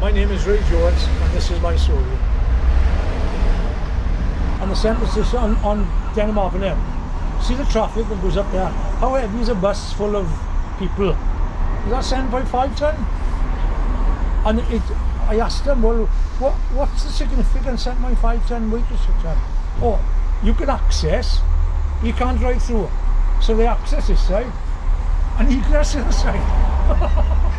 My name is Ray Jones and this is my story. And the central station on Denham Avenue. See the traffic that goes up there? How heavy is a bus full of people? Is that 7.5 ton? And I asked them, well, what's the significance 7.5 ton weight restriction? Oh, you can access, you can't drive through. So they access this side and egress this side.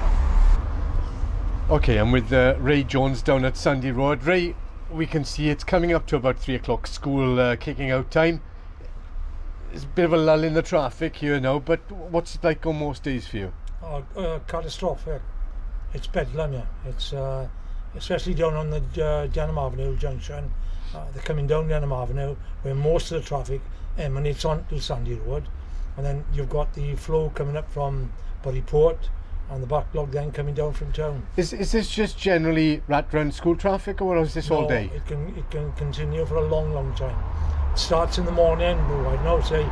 Okay, I'm with Ray Jones down at Sandy Road. Ray, we can see it's coming up to about 3 o'clock school kicking out time. There's a bit of a lull in the traffic here now, but what's it like on most days for you? Catastrophic. It's bedlam, yeah. It's especially down on the Denham Avenue junction. They're coming down Denham Avenue where most of the traffic emanates onto Sandy Road, and then you've got the flow coming up from Buryport and the backlog then coming down from town. Is this just generally rat run school traffic, or is this all day? It can continue for a long time. It starts in the morning, I don't know, say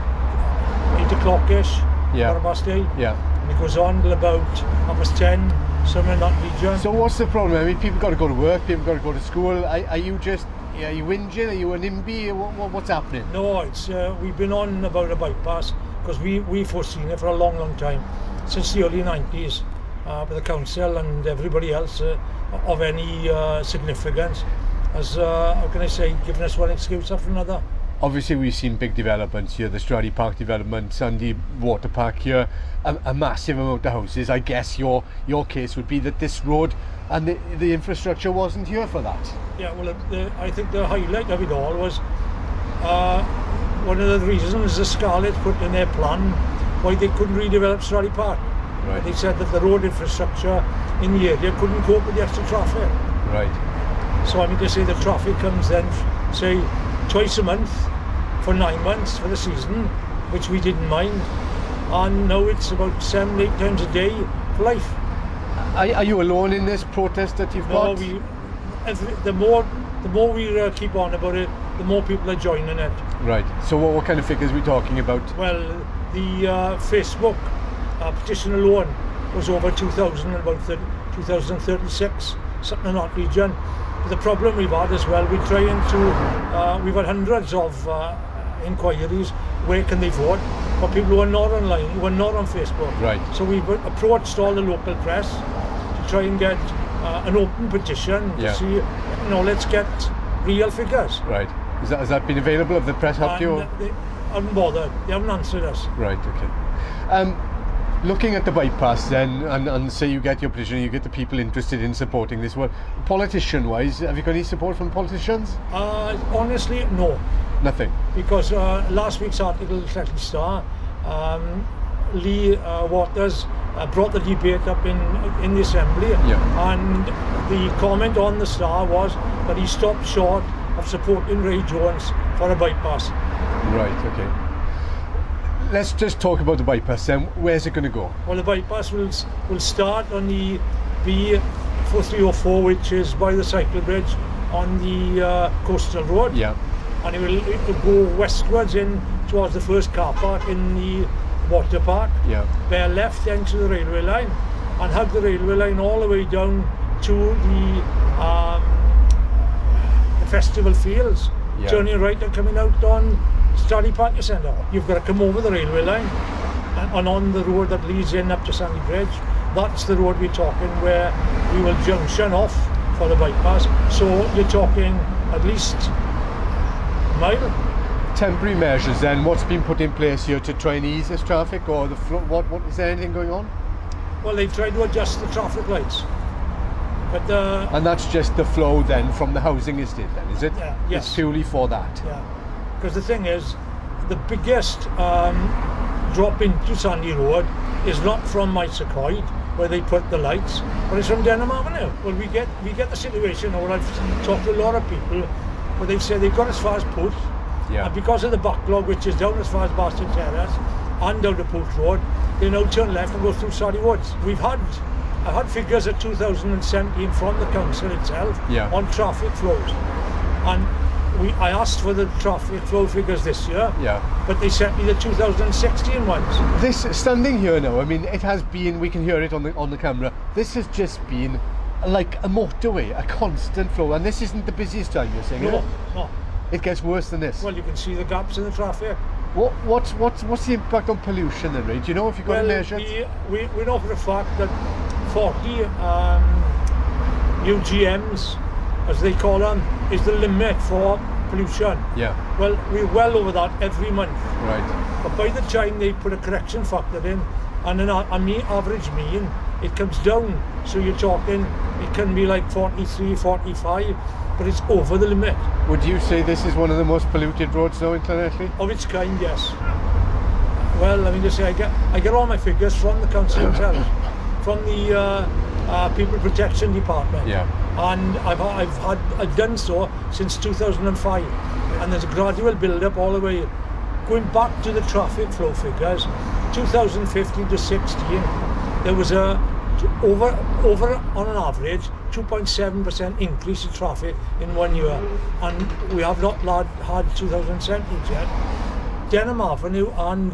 8 o'clock-ish, yeah. 8:15. Yeah. And it goes on till about 10:30, somewhere in that region. So what's the problem? I mean, people got to go to work, people got to go to school. Are you whinging? Are you an NIMBY? What's happening? No, it's we've been on about a bypass because we've foreseen it for a long time, since the early 90s, with the council and everybody else of any significance has, how can I say, given us one excuse after another. Obviously we've seen big developments here, the Stradey Park development, Sandy Water Park here, a massive amount of houses. I guess your case would be that this road and the infrastructure wasn't here for that. Yeah, well, I think the highlight of it all was one of the reasons the Scarlet put in their plan why they couldn't redevelop Stradey Park. Right. They said that the road infrastructure in the area couldn't cope with the extra traffic. Right. So I mean to say the traffic comes then, say, twice a month for 9 months for the season, which we didn't mind, and now it's about 7-8 times a day for life. Are you alone in this protest that you've got? No, the more we keep on about it, the more people are joining it. Right. So what kind of figures are we talking about? Well, the Facebook petition alone was over 2,000 and about 2,036, something in that region. But the problem we've had as well, we're trying to, we've had hundreds of inquiries, where can they vote, for people who are not online, who are not on Facebook. Right. So we've approached all the local press to try and get an open petition to see, let's get real figures. Right. Has that been available? Have the press helped you? They haven't bothered. They haven't answered us. Right. Okay. Looking at the bypass then, and say you get your petition, you get the people interested in supporting this. Well, politician-wise, have you got any support from politicians? Honestly, no. Nothing. Because last week's article, Fletcher Star, Lee Waters brought the debate up in the Assembly, and the comment on the Star was that he stopped short of supporting Ray Jones for a bypass. Right, okay. Let's just talk about the bypass then. Where's it going to go? Well, the bypass will start on the B4304, which is by the cycle bridge on the coastal road. Yeah. And it will go westwards in towards the first car park in the water park. Yeah. Bear left then to the railway line and hug the railway line all the way down to the festival fields. Yeah. Turning right and coming out on Stradey Park Centre. You've got to come over the railway line and on the road that leads in up to Sandy Bridge. That's the road we're talking, where we will junction off for the bypass. So you're talking at least a mile. Temporary measures then, what's been put in place here to try and ease this traffic, or what is there anything going on? Well, they've tried to adjust the traffic lights. But and that's just the flow then from the housing estate then, is it? Yeah, yes. It's purely for that? Yeah. Because the thing is, the biggest drop into Sandy Road is not from Mysecoid, where they put the lights, but it's from Denham Avenue. Well, we get the situation, or I've talked to a lot of people, where they've said they've got as far as Pooth, and because of the backlog, which is down as far as Bastard Terrace, and down to Pooth Road, they now turn left and go through Stradey Woods. I've had figures at 2017 from the council itself on traffic flows, and I asked for the traffic flow figures this year, but they sent me the 2016 ones. This, standing here now, I mean, it has been, we can hear it on the camera, this has just been like a motorway, a constant flow, and this isn't the busiest time, you're saying, is No, it? no. It gets worse than this. Well, you can see the gaps in the traffic. What's the impact on pollution then, Ray? Do you know if you've got to measure it? We know for a fact that 40 UGMs, as they call them, is the limit for pollution. Yeah. Well, we're well over that every month. Right. But by the time they put a correction factor in, and an average mean, it comes down. So you're talking, it can be like 43, 45, but it's over the limit. Would you say this is one of the most polluted roads now in Llanelli? Of its kind, yes. Well, I mean to say, I get all my figures from the council themselves, from the People Protection Department. Yeah. And I've done so since 2005, and there's a gradual build-up all the way, going back to the traffic flow figures. 2015 to 16, there was over on an average 2.7% increase in traffic in 1 year, and we have not had 2017 yet. Denham Avenue and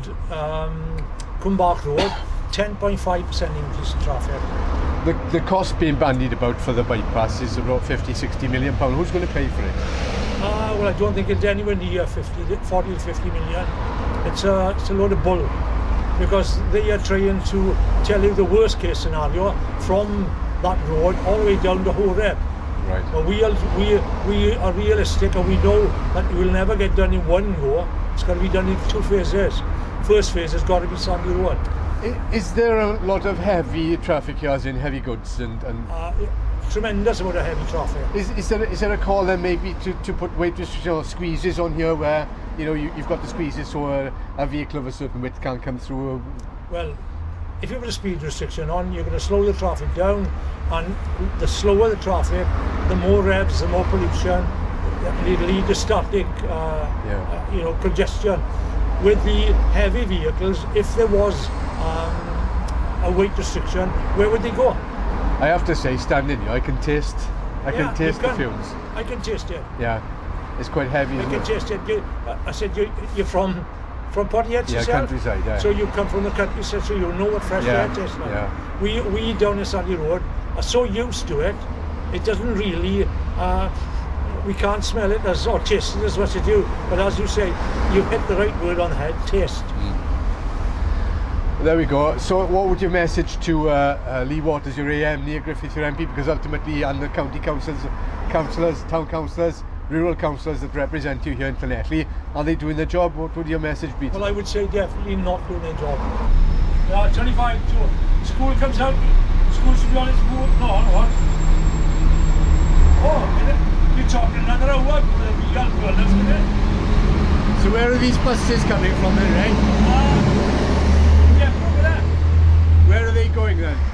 Cumbark Road, 10.5% increase in traffic. The cost being bandied about for the bypass is about 50-60 million pound. Who's going to pay for it? Well, I don't think it's anywhere near 40 to 50 million. It's a load of bull, because they are trying to tell you the worst case scenario from that road all the way down to Horeb. Right. But we are realistic, and we know that it will never get done in one go. It's got to be done in 2 phases. First phase has got to be Sandy Road. Is there a lot of heavy traffic here, as in heavy goods and Tremendous amount of heavy traffic. is there a call then maybe to put weight squeezes on here, where you've got the squeezes so a vehicle of a certain width can't come through? Well, if you put a speed restriction on, you're going to slow the traffic down, and the slower the traffic, the more revs, the more pollution. It'll lead to static, congestion. With the heavy vehicles, if there was a weight restriction, where would they go? I have to say, standing here, I can taste the fumes. I can taste it. Yeah, it's quite heavy. I can taste it. I said you're from Porthead yourself? Countryside. Yeah. So you come from the countryside, so you know what fresh air tastes like. Yeah. We down in Sandy Road are so used to it, it doesn't really. We can't smell it or taste it as much as you. But as you say, you hit the right word on the head. Taste. There we go. So what would your message to Lee Waters, your AM, Neil Griffith, your MP, because ultimately, and the county councillors, town councillors, rural councillors that represent you here in Llanelli, are they doing their job? What would your message be? Well, I would say definitely not doing their job. 25 to school comes out. School should be on its board. No, what? Oh, you're talking another hour. We got to it. So where are these buses coming from then, right? Yeah, over there. Where are they going then?